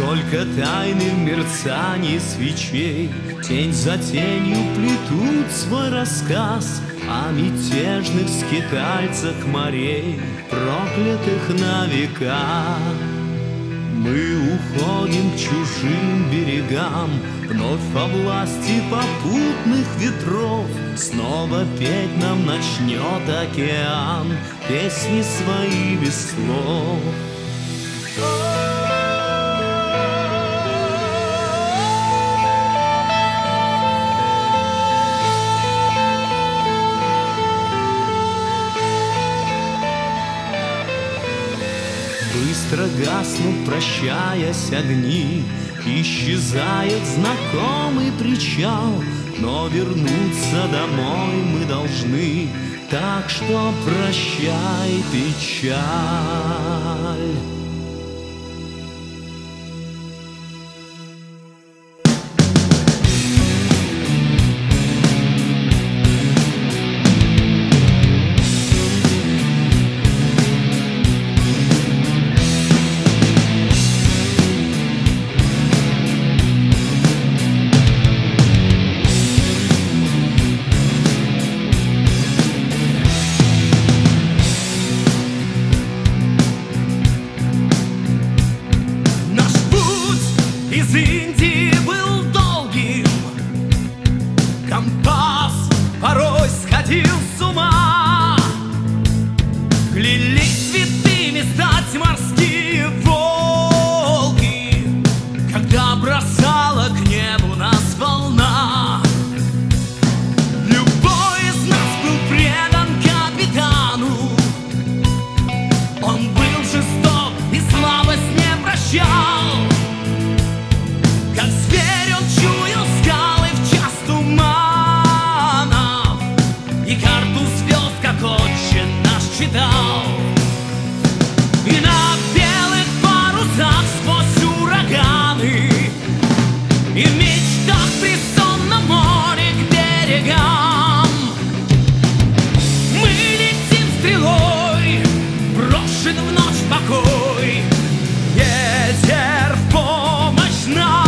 Только тайны в мерцании свечей тень за тенью плетут свой рассказ о мятежных скитальцах морей, проклятых на века. Мы уходим к чужим берегам, вновь во власти попутных ветров. Снова петь нам начнет океан песни свои без слов. Быстро гаснут, прощаясь, огни, исчезает знакомый причал, но вернуться домой мы должны, так что прощай, печаль. Из Индии был долгим, компас порой сходил с ума. Клялись святыми стать морские волки, когда бросала к небу нас волна. Любой из нас был предан капитану, он был жесток и слабость не прощал. Как зверь он чуял скалы в час туманов, и карту звезд, как отче наш, читал. И на белых парусах сквозь ураганы, и в мечтах при сонном море к берегам мы летим стрелой, брошен в ночь покой, ветер в помощь нам.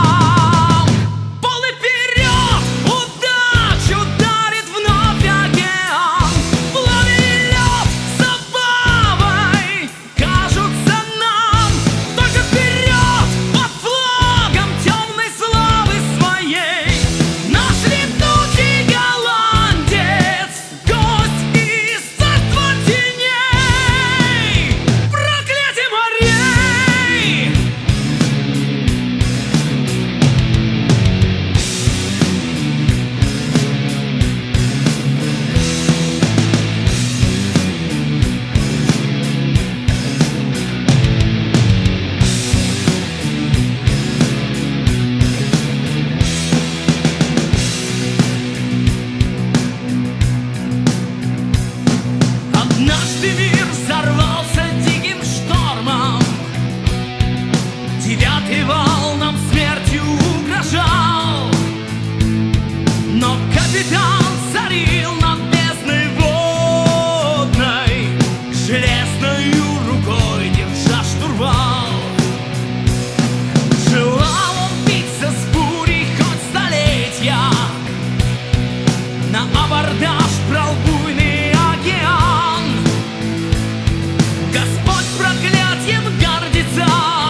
Однажды мир взорвался диким штормом, девятый вал нам смертью угрожал, но капитан царил над бездной водной, железною рукой держа штурвал. Желал он биться с бурей хоть столетия, на абордаж брал буйный океан. Господь проклятием гордится,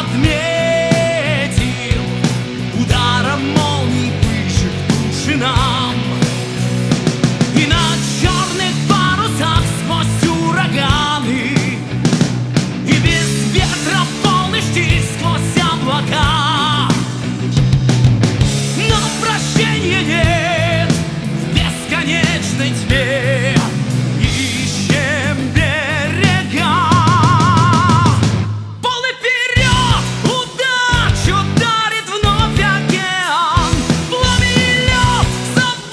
отметил, ударом молний выжег души нам. И на черных парусах сквозь ураганы, и без ветра полный штиль сквозь облака, но прощения нет в бесконечной тьме. Ищем берега, полный вперед, удачу дарит вновь океан. Пламя и лед,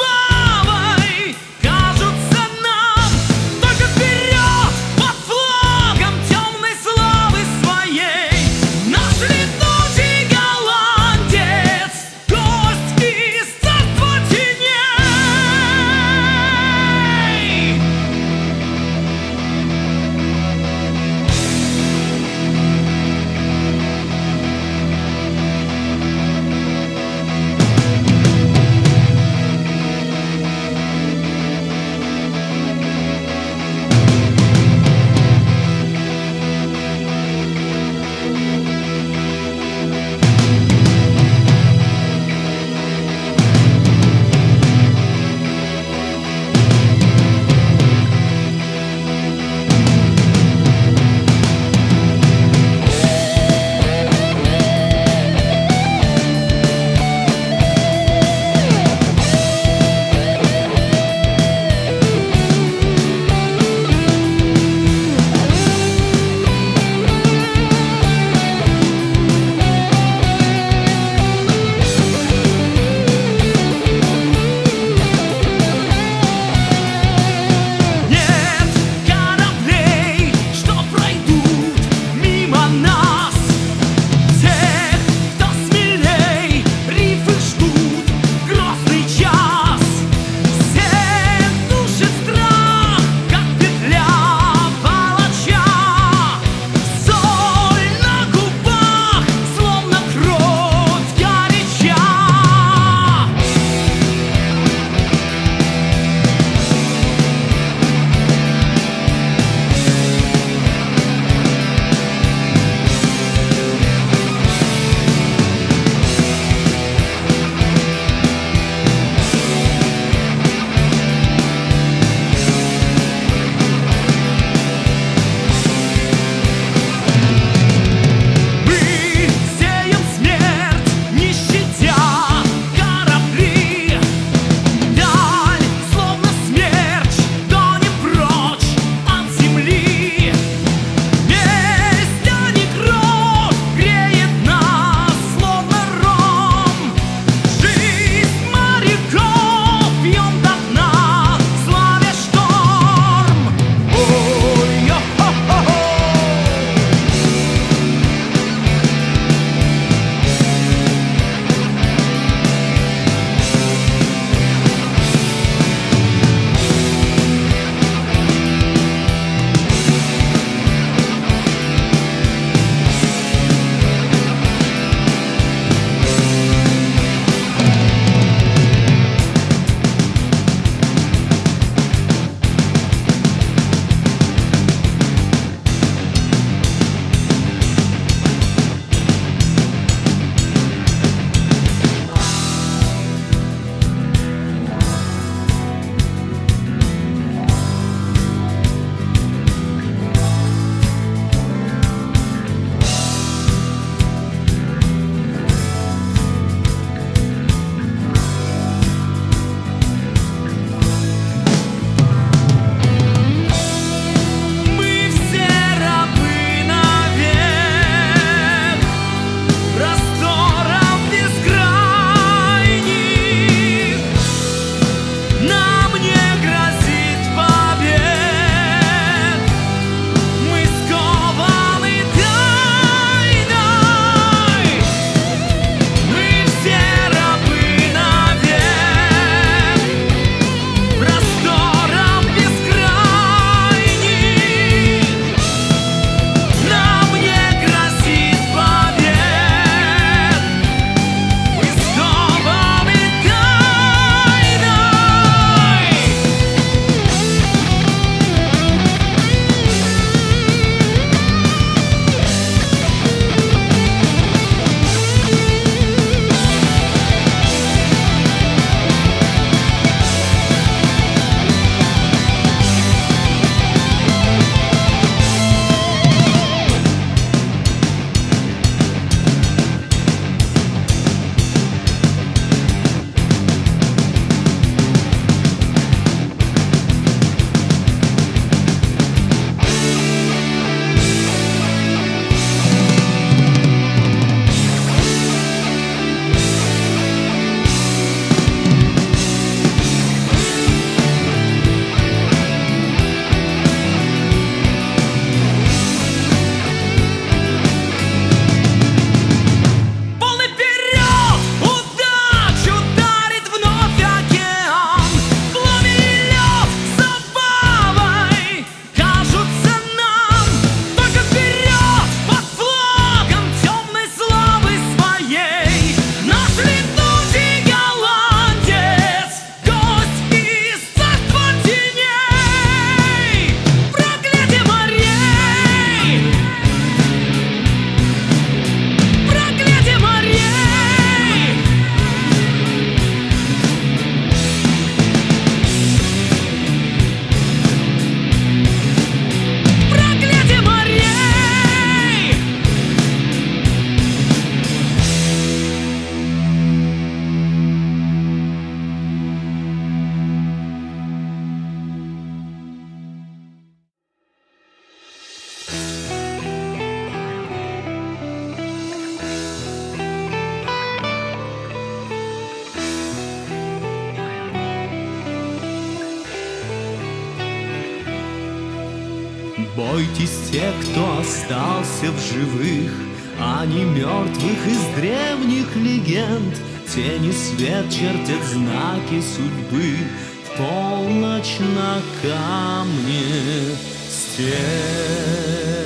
Бойтесь тех, кто остался в живых, а не мертвых из древних легенд. Тени свет чертят знаки судьбы в полночь на камне стен.